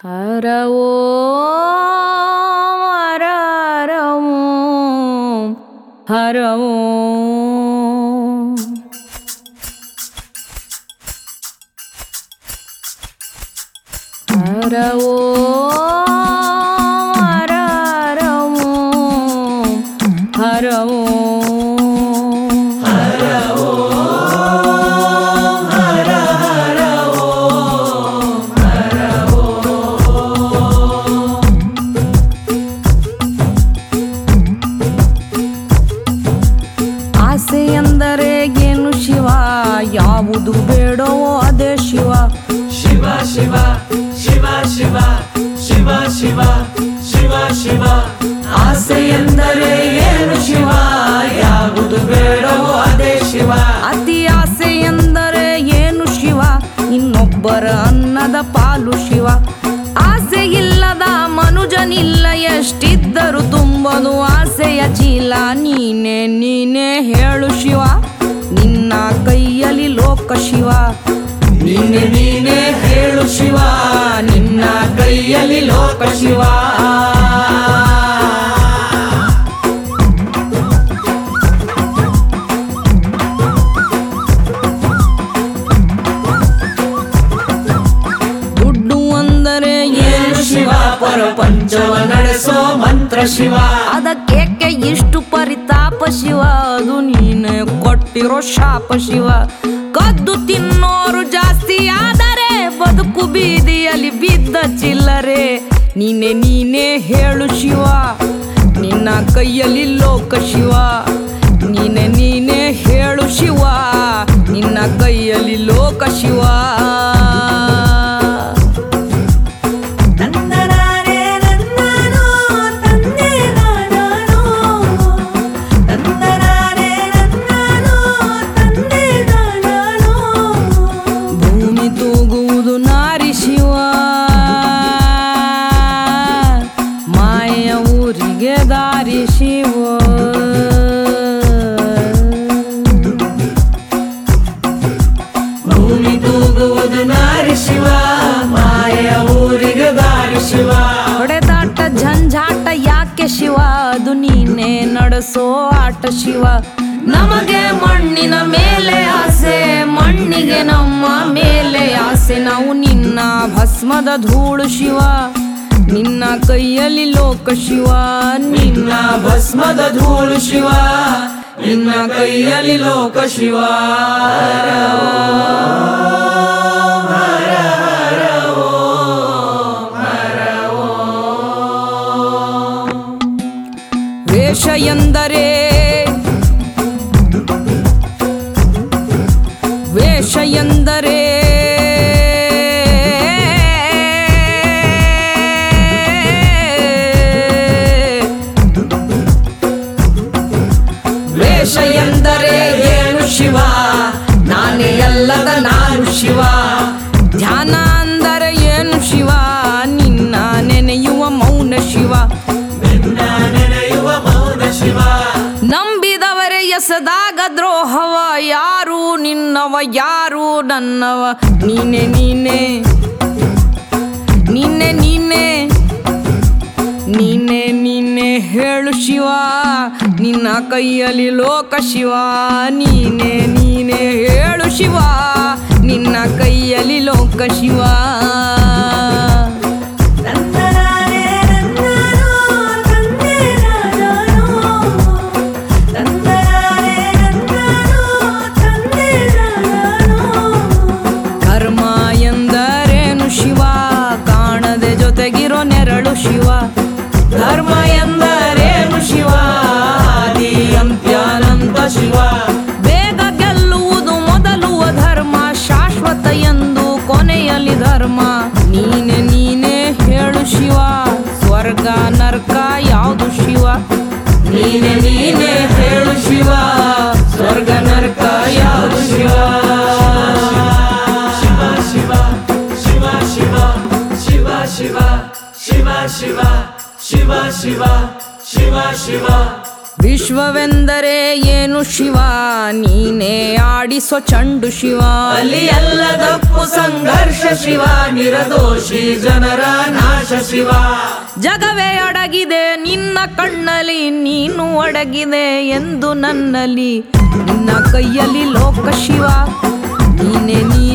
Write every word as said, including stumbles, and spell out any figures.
ಹರ ಓಂ ಹರ ಹರ ಓಂ ಹರ ಓಂ. ಹರ ಓಂ ಹರ ಹರ ಓಂ ಹರ ಓಂ. ಹರ ಓಂ ಹರ ಹರ ಓಂ ಹರ ಓಂ. ಆಸೆ ಎಂದರೆ ಏನು ಶಿವ, ಯಾವುದು ಬೇಡವೋ ಅದೇ ಶಿವ. ಶಿವ ಶಿವ ಶಿವ ಶಿವ ಶಿವ ಶಿವ ಶಿವ ಶಿವ. ಆಸೆ ಎಂದರೆ ಏನು ಶಿವ, ಯಾವುದು ಬೇಡವೋ ಅದೇ ಶಿವ. ಅತಿ ಆಸೆ ಎಂದರೆ ಏನು ಶಿವ, ಇನ್ನೊಬ್ಬರ ಅನ್ನದ ಪಾಲು ಶಿವ. ಆಸೆ ಇಲ್ಲದ ಮನುಜನಿಲ್ಲ, ಎಷ್ಟಿದ್ದರೂ ತುಂಬದು ಆಸೆಯ ಚೀಲ. ನೀನೇ ನೀನೇ ಹೇಳು ಶಿವ, ನಿನ್ನ ಕೈಯಲ್ಲಿ ಲೋಕ ಶಿವ. ನೀನೆ ನೀನೆ ಹೇಳು ಶಿವ, ನಿನ್ನ ಕೈಯಲ್ಲಿ ಲೋಕ ಶಿವ. ದುಡ್ಡು ಅಂದರೆ ಏನು ಶಿವ, ಪ್ರಪಂಚವ ನಡೆಸೋ ಮಂತ್ರ ಶಿವ. ಅದಕ್ಕೇಕೆ ಇಷ್ಟು ಪರಿತಾಪ ಶಿವ, ಅದು ನೀನೆ ಕೊಟ್ಟಿರೋ ಶಾಪ ಶಿವ. ಕದ್ದು ತಿನ್ನೋರು ಜಾಸ್ತಿ ಆದರೆ ಬದುಕು ಬೀದಿಯಲ್ಲಿ ಬಿದ್ದ ಚಿಲ್ಲರೆ. ನೀನೆ ನೀನೆ ಹೇಳು ಶಿವ, ನಿನ್ನ ಕೈಯಲ್ಲಿ ಲೋಕ ಶಿವ. ನೀನೆ ನೀನೆ ಹೇಳು ಶಿವ, ನಿನ್ನ ಕೈಯಲ್ಲಿ ಲೋಕ ಶಿವ. ದಾರಿ ಶಿವ, ಭೂಮಿ ತೂಗುವುದು ನಾರಿ ಶಿವ, ಮಾಯ ಊರಿಗೆ ದಾರಿ ಶಿವ. ಹೊಡೆದಾಟ ಝಂझಾಟ ಯಾಕೆ ಶಿವ, ಅದು ನೀನೇ ನಡೆಸೋ ಆಟ ಶಿವ. ನಮಗೆ ಮಣ್ಣಿನ ಮೇಲೆ ಆಸೆ, ಮಣ್ಣಿಗೆ ನಮ್ಮ ಮೇಲೆ ಆಸೆ. ನಾವು ನಿನ್ನ ಭಸ್ಮದ ಧೂಳು ಶಿವ, ನಿನ್ನ ಕೈಯಲ್ಲಿ ಲೋಕ ಶಿವ. ನಿನ್ನ ಭಸ್ಮದ ಧೂಳು ಶಿವ, ನಿನ್ನ ಕೈಯಲ್ಲಿ ಲೋಕ ಶಿವ. ಹರ ಓಂ ಹರ ಹರ ಓಂ ಹರ ಓಂ. ವೇಷ ಎಂದರೆ ವೇಷ ಎಂದರೆ ವೇಷ ಎಂದರೆ ಏನು ಶಿವ, ನಾನೇ ಅಲ್ಲದ ನಾನು ಶಿವ. ಧ್ಯಾನ ಅಂದರೆ ಏನು ಶಿವ, ನಿನ್ನ ನೆನೆಯುವ ಮೌನ ಶಿವ. ನಿನ್ನ ನೆನೆಯುವ ಮೌನ ಶಿವ. ನಂಬಿದವರೇ ಎಸದಾಗ ದ್ರೋಹವ, ಯಾರು ನಿನ್ನವ ಯಾರು ನನ್ನವ. ನೀನೆ ನೀನೆ ನೀನೆ ನೀನೆ ನೀನೆ ನೀನೆ ಹೇಳು ಶಿವ, ನಿನ್ನ ಕೈಯಲ್ಲಿ ಲೋಕ ಶಿವ. ನೀನೆ ನೀನೆ ಹೇಳು ಶಿವ, ನಿನ್ನ ಕೈಯಲ್ಲಿ ಲೋಕ ಶಿವ. ಕರ್ಮ ಎಂದರೇನು ಶಿವ, ಕಾಣದೆ ಜೊತೆಗಿರೋ ನೆರಳು ಶಿವ. ಧರ್ಮ ಎಂದರೇನು ಶಿವ, ಆದಿ ಅಂತ್ಯಾನಂತ ಶಿವ. ಬೇಗ ಗೆಲ್ಲುವುದು ಮೊದಲು ಧರ್ಮ, ಶಾಶ್ವತ ಎಂದು ಕೊನೆಯಲ್ಲಿ ಧರ್ಮ. ನೀನೆ ನೀನೆ ಹೇಳು ಶಿವ, ಸ್ವರ್ಗ ನರ್ಕ ಯಾವುದು ಶಿವ. ನೀನೆ ನೀನೆ ಹೇಳು ಶಿವ, ಸ್ವರ್ಗ ನರಕ ಯಾವುದು ಶಿವ. ಶಿವ ಶಿವ ಶಿವ ಶಿವ ಶಿವ ಶಿವ ಶಿವ ಶಿವ ಶಿವ ಶಿವ ಶಿವ ಶಿವ. ವಿಶ್ವವೆಂದರೆ ಏನು ಶಿವ, ನೀನೇ ಆಡಿಸೋ ಚಂಡು ಶಿವ. ಅಲ್ಲಿ ಎಲ್ಲದಕ್ಕೂ ಸಂಘರ್ಷ ಶಿವ, ನಿರ್ದೋಷಿ ಜನರ ನಾಶ ಶಿವ. ಜಗವೇ ಅಡಗಿದೆ ನಿನ್ನ ಕಣ್ಣಲ್ಲಿ, ನೀನು ಅಡಗಿದೆ ಎಂದು ನನ್ನಲ್ಲಿ. ನಿನ್ನ ಕೈಯಲ್ಲಿ ಲೋಕ ಶಿವ, ನೀನೆ ನೀ